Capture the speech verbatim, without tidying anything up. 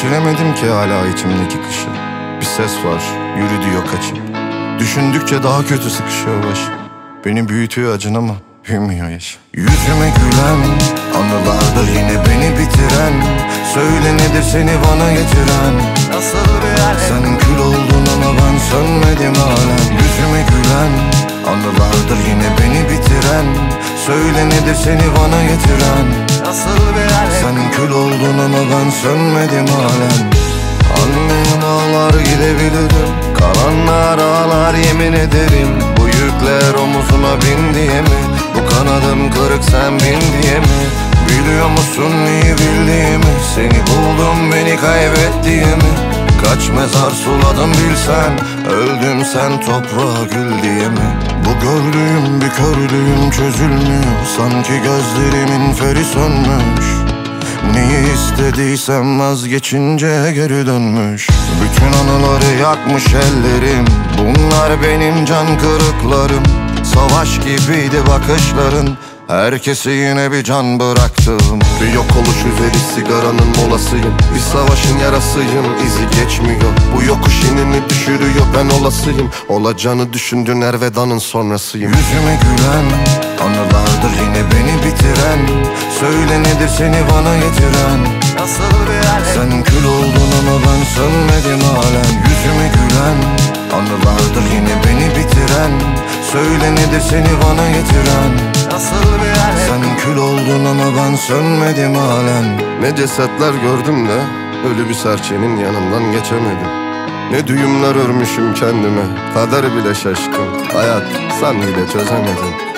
Geçiremedim ki hala içimdeki kışı. Bir ses var, yürü diyor kaçıp. Düşündükçe daha kötü sıkışıyor baş. Beni büyütüyor acın ama büyümüyor yaş. Yüzüme gülen, anılarda yine beni bitiren. Söyle nedir seni bana getiren? Nasıl bir alem? Sen kül oldun ama ben sönmedim halen. Yüzüme gülen, anılardır yine beni bitiren. Söyle nedir seni bana getiren? Nasıl bir alem? Sen kül oldun ama ben sönmedim halen. Annem ağlar gidebilirim, kalanlar ağlar yemin ederim. Bu yükler omuzuma bin diye mi? Bu kanadım kırık sen bin diye mi? Biliyor musun iyi bildiğimi? Seni buldum beni kaybet diye mi? Kaç mezar suladım bilsen, öldüm sen toprağa gül diye mi? Bu gördüğüm bir körlüğüm çözülmüyor, sanki gözlerimin feri sönmüş. Neyi istediysem vazgeçince geri dönmüş. Bütün anıları yakmış ellerim, bunlar benim can kırıklarım. Savaş gibiydi bakışların, herkesi yine bir can bıraktım. Bir yok oluş üzeri sigaranın molasıyım. Bir savaşın yarasıyım, izi geçmiyor. Bu yokuş inini düşürüyor, ben olasıyım. Olacağını düşündün Erveda'nın sonrasıyım. Yüzüme gülen, anılardır yine beni bitiren. Söyle nedir seni bana getiren? Nasıl bir alem? Sen kül oldun ama ben sönmedim halen. Yüzüme gülen, anılardır yine beni bitiren. Söyle nedir seni bana getiren? Nasıl bir alem? Sen kül oldun ama ben sönmedim halen. Ne cesetler gördüm de ölü bir serçenin yanından geçemedim. Ne düğümler örmüşüm kendime, kader bile şaşkın. Hayat sen bile çözemedin.